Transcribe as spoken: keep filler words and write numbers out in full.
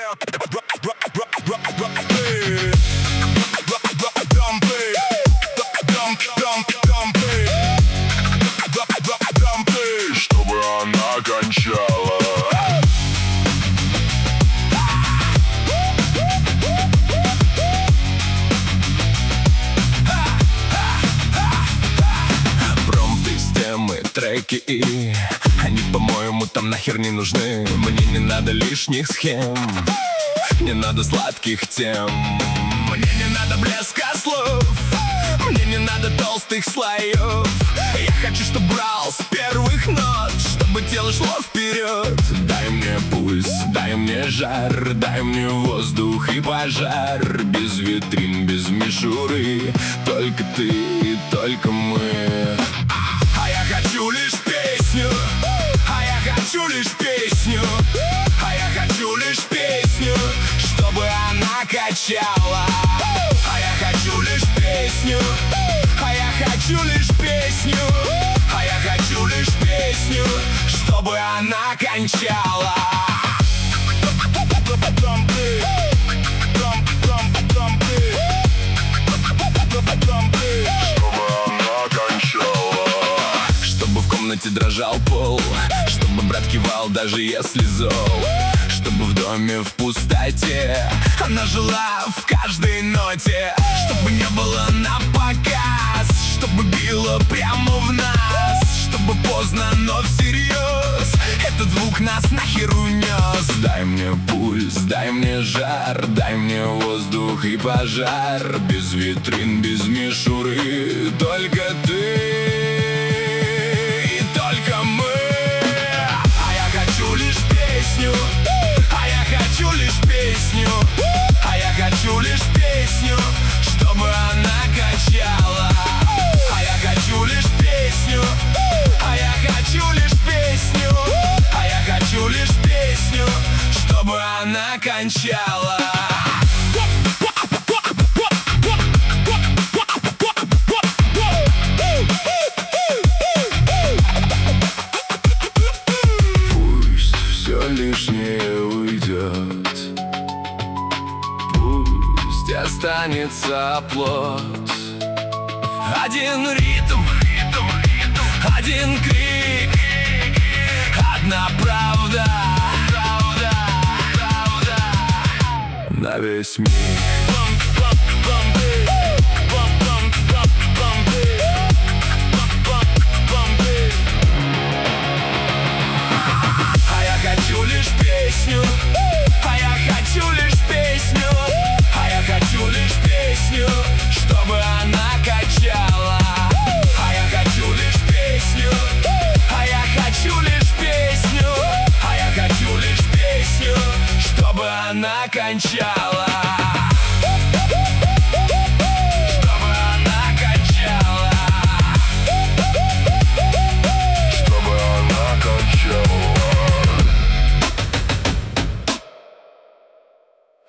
Чтобы она кончала. Треки, и они, по-моему, там нахер не нужны. Мне не надо лишних схем, не надо сладких тем, мне не надо блеска слов, мне не надо толстых слоев. Я хочу, чтоб брал с первых нот, чтобы тело шло вперед. Дай мне пульс, дай мне жар, дай мне воздух и пожар. Без витрин, без мишуры, только ты и только мы. Хочу лишь песню, а я хочу лишь песню, а я хочу лишь песню, чтобы она качала. А я хочу лишь песню, а я хочу лишь песню, а я хочу лишь песню, чтобы она кончала. Дрожал пол, чтобы брат кивал, даже если зол. Чтобы в доме в пустоте она жила в каждой ноте. Чтобы не было на показ, чтобы било прямо в нас. Чтобы поздно, но всерьез этот звук нас нахер унес. Дай мне пульс, дай мне жар, дай мне воздух и пожар. Без витрин, без мишуры, только ты. А я хочу лишь песню, а я хочу лишь песню, чтобы она качала. А я хочу лишь песню, а я хочу лишь песню, а я хочу лишь песню, чтобы она кончала. Лишнее уйдет, пусть останется плод. Один ритм, один крик, одна правда, правда, правда на весь мир. А я хочу лишь песню, а я хочу лишь песню, чтобы она качала. А я хочу лишь песню, а я хочу лишь песню, а я хочу лишь песню, чтобы она кончала.